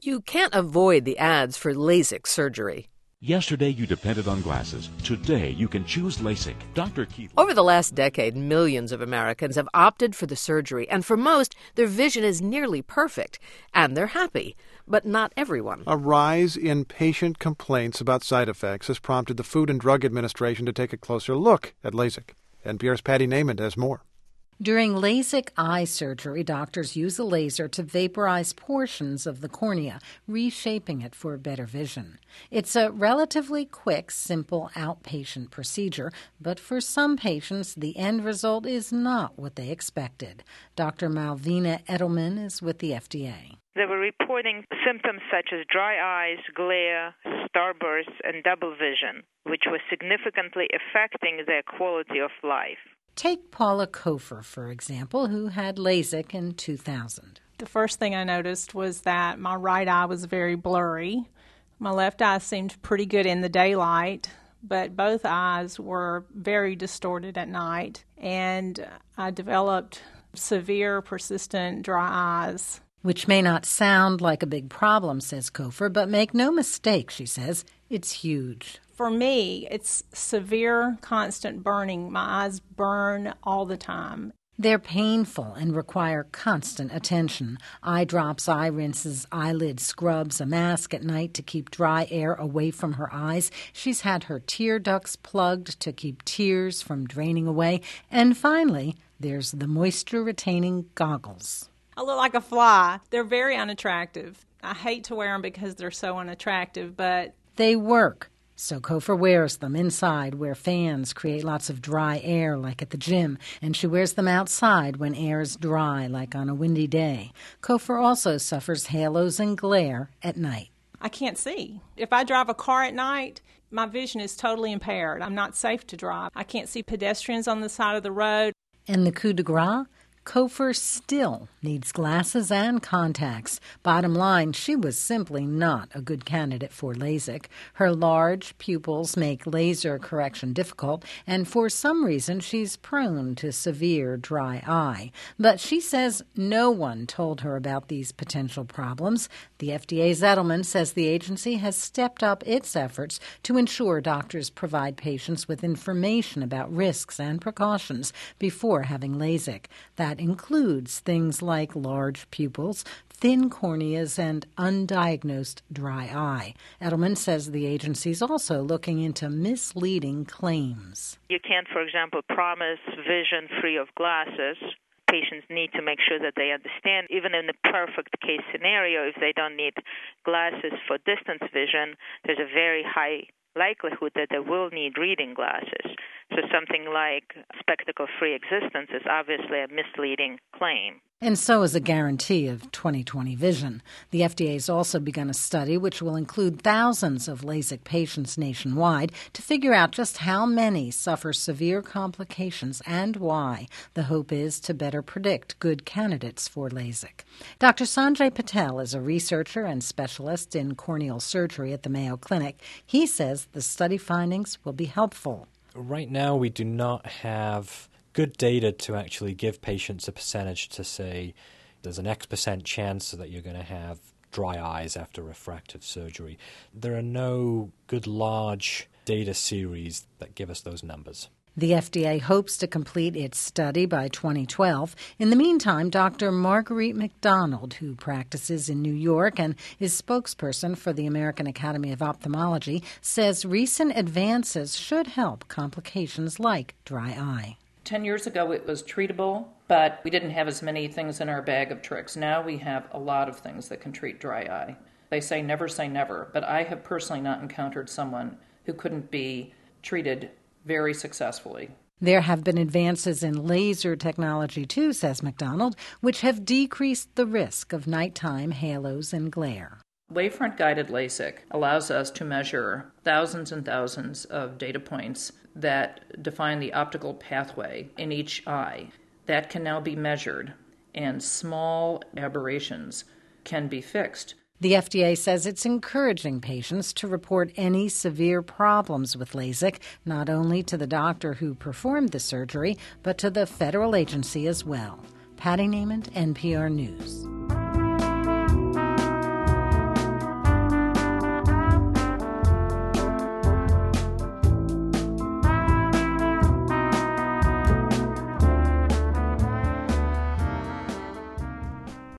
You can't avoid the ads for LASIK surgery. Yesterday you depended on glasses. Today you can choose LASIK. Dr. Keith. Over the last decade, millions of Americans have opted for the surgery, and for most, their vision is nearly perfect, and they're happy. But not everyone. A rise in patient complaints about side effects has prompted the Food and Drug Administration to take a closer look at LASIK. NPR's Patty Naiman has more. During LASIK eye surgery, doctors use a laser to vaporize portions of the cornea, reshaping it for better vision. It's a relatively quick, simple outpatient procedure, but for some patients, the end result is not what they expected. Dr. Malvina Edelman is with the FDA. They were reporting symptoms such as dry eyes, glare, starburst, and double vision, which was significantly affecting their quality of life. Take Paula Kofer, for example, who had LASIK in 2000. The first thing I noticed was that my right eye was very blurry. My left eye seemed pretty good in the daylight, but both eyes were very distorted at night, and I developed severe, persistent dry eyes. Which may not sound like a big problem, says Kofer, but make no mistake, she says, it's huge. For me, it's severe, constant burning. My eyes burn all the time. They're painful and require constant attention. Eye drops, eye rinses, eyelid scrubs, a mask at night to keep dry air away from her eyes. She's had her tear ducts plugged to keep tears from draining away. And finally, there's the moisture-retaining goggles. I look like a fly. They're very unattractive. I hate to wear them because they're so unattractive, but they work. So Kofer wears them inside where fans create lots of dry air like at the gym, and she wears them outside when air is dry like on a windy day. Kofer also suffers halos and glare at night. I can't see. If I drive a car at night, my vision is totally impaired. I'm not safe to drive. I can't see pedestrians on the side of the road. And the coup de grace? Kofer still needs glasses and contacts. Bottom line, she was simply not a good candidate for LASIK. Her large pupils make laser correction difficult, and for some reason she's prone to severe dry eye. But she says no one told her about these potential problems. The FDA's Edelman says the agency has stepped up its efforts to ensure doctors provide patients with information about risks and precautions before having LASIK. That includes things like large pupils, thin corneas, and undiagnosed dry eye. Edelman says the agency's also looking into misleading claims. You can't, for example, promise vision free of glasses. Patients need to make sure that they understand, even in the perfect case scenario, if they don't need glasses for distance vision, there's a very high likelihood that they will need reading glasses. So something like spectacle-free existence is obviously a misleading claim. And so is a guarantee of 20/20 vision. The FDA has also begun a study which will include thousands of LASIK patients nationwide to figure out just how many suffer severe complications and why. The hope is to better predict good candidates for LASIK. Dr. Sanjay Patel is a researcher and specialist in corneal surgery at the Mayo Clinic. He says the study findings will be helpful. Right now, we do not have good data to actually give patients a percentage to say there's an X% chance that you're going to have dry eyes after refractive surgery. There are no good large data series that give us those numbers. The FDA hopes to complete its study by 2012. In the meantime, Dr. Marguerite McDonald, who practices in New York and is spokesperson for the American Academy of Ophthalmology, says recent advances should help complications like dry eye. 10 years ago it was treatable, but we didn't have as many things in our bag of tricks. Now we have a lot of things that can treat dry eye. They say never, but I have personally not encountered someone who couldn't be treated very successfully. There have been advances in laser technology, too, says McDonald, which have decreased the risk of nighttime halos and glare. Wavefront-guided LASIK allows us to measure thousands and thousands of data points that define the optical pathway in each eye. That can now be measured, and small aberrations can be fixed. The FDA says it's encouraging patients to report any severe problems with LASIK, not only to the doctor who performed the surgery, but to the federal agency as well. Patty Naiman, NPR News.